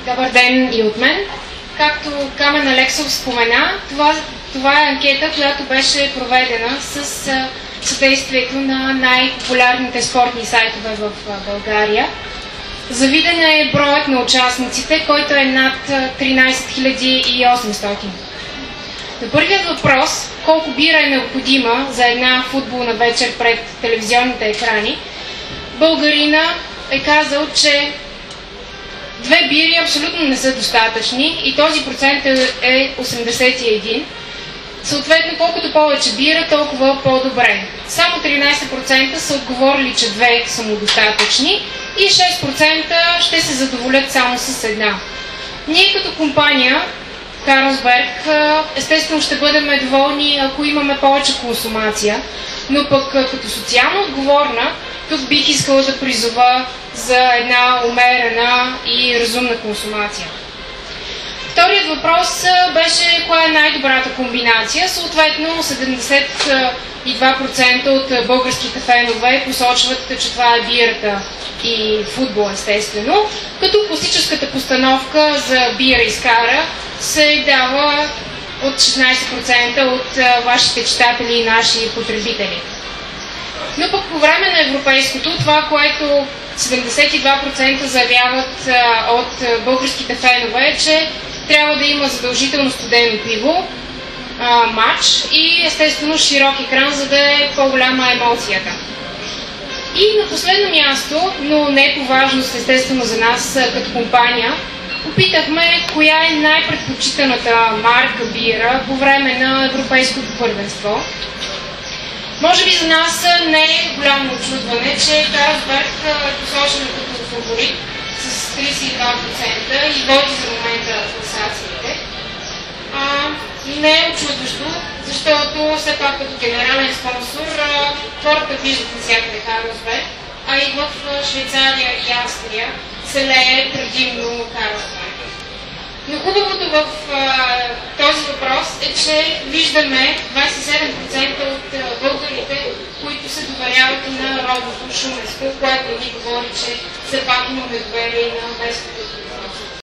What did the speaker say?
Добър ден и от мен. Както Камен Алексов спомена, това е анкета, която беше проведена с съдействието на най-популярните спортни сайтове в България. Завиден е броят на участниците, който е над 13 800. На първият въпрос, колко бира е необходима за една футболна вечер пред телевизионните екрани, българина е казал, че 2 бири абсолютно не са достатъчни и този процент е 81. Съответно, колкото повече бира, толкова по-добре. Само 13% са отговорили, че 2 са му достатъчни и 6% ще се задоволят само с една. Ние като компания Карлсберг естествено ще бъдем доволни, ако имаме повече консумация, но пък като социално отговорна, тук бих искала да призова за една умерена и разумна консумация. Вторият въпрос беше коя е най-добрата комбинация. Съответно 72% от българските фенове посочват, че това е бирата и футбол естествено, като класическата постановка за бира и скара се дава от 16% от вашите читатели и наши потребители. Но пък по време на европейското, това, което 72% заявяват от българските фенове е, че трябва да има задължително студено пиво, матч и естествено широк екран, за да е по-голяма емоцията. И на последно място, но не по важност естествено за нас като компания, попитахме коя е най-предпочитаната марка бира по време на европейското първенство. Може би за нас не е голямо очудване, че Карлсберг е посочен като фаворит с 32% и води за момента класациите. Не е очудващо, защото все пак като генерален спонсор хората виждат навсякъде Карлсберг, а и в Швейцария и Австрия се лее предимно Карлсберг. Но хубавото в този въпрос е, че виждаме 27% от българите, които се доверяват на родното Шуменско, което ни говори, че все пак имаме доверие на местното.